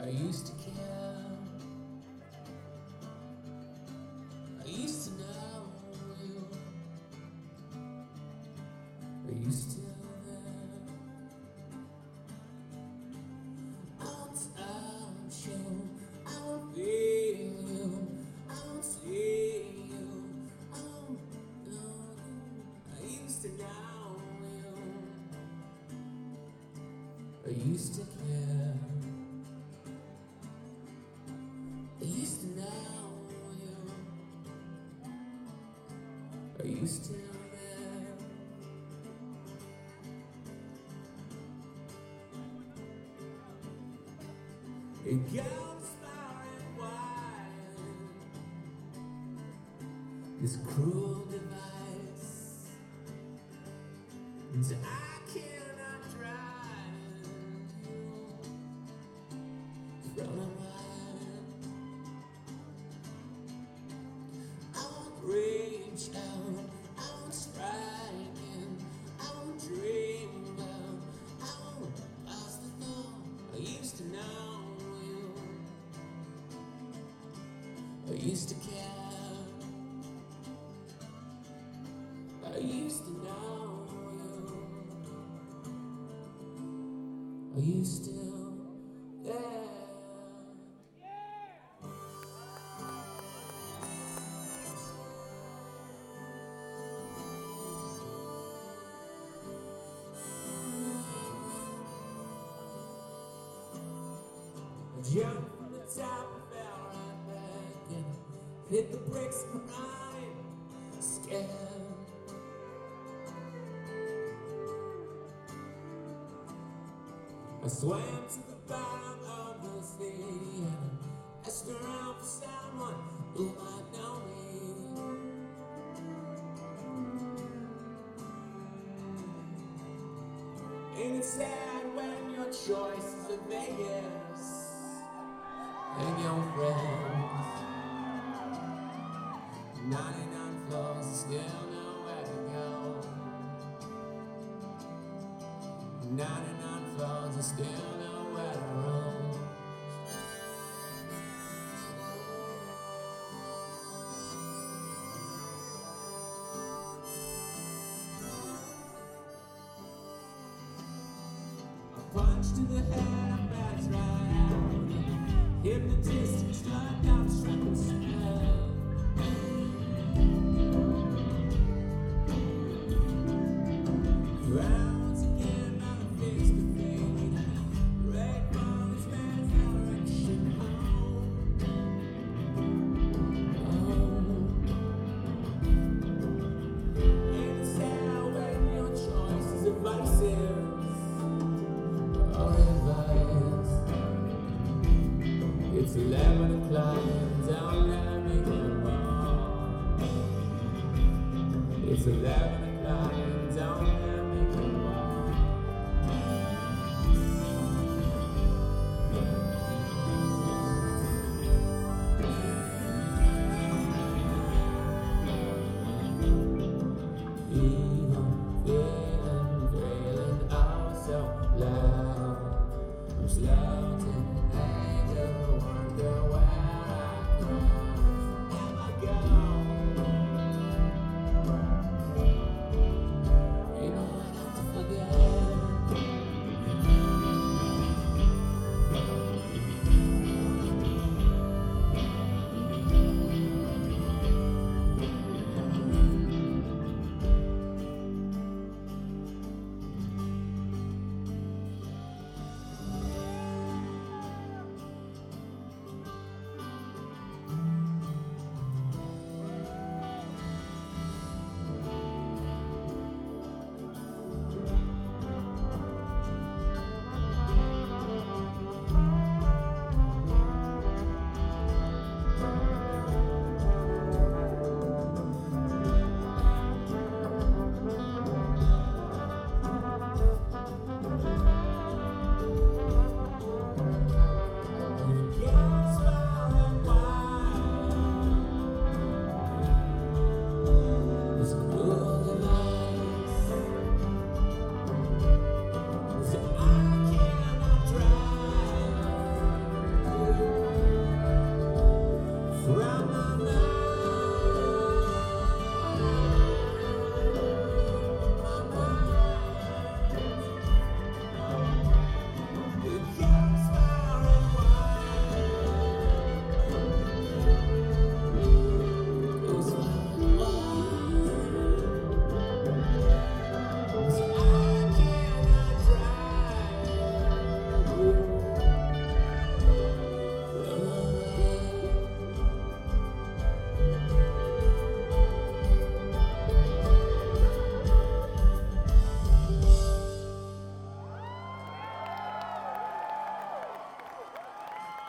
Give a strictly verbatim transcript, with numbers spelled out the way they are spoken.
I used to care. I used to know you. Are you still there? I won't touch you. I won't feel you. I won't see you. I won't know you. I used to know you. I used to care. I used to know you. Are you still there? It goes far and wide. This cruel device, and I cannot drive you from my mind. I won't reach out, I won't strike in, I won't dream about, I won't pass the thought. I used to know you, I used to care, I used to know you. Are you still there? I jumped from the top and fell right back and hit the bricks behind, scared. I swam to the bottom of the sea and asked around for someone who might know me. Ain't it sad when your choices are Vegas and your friends? Ninety-nine floors and still nowhere to go. Ninety-nine floors and still nowhere to roam. A punch to the head, I passed right out. Hypnotist and struck out, struck and spell. Rounds again, not a face to fade. Red from his man's direction home. Oh. Ain't it sad when your choices are vices? Or advice? It's eleven o'clock and don't let me get wrong. It's eleven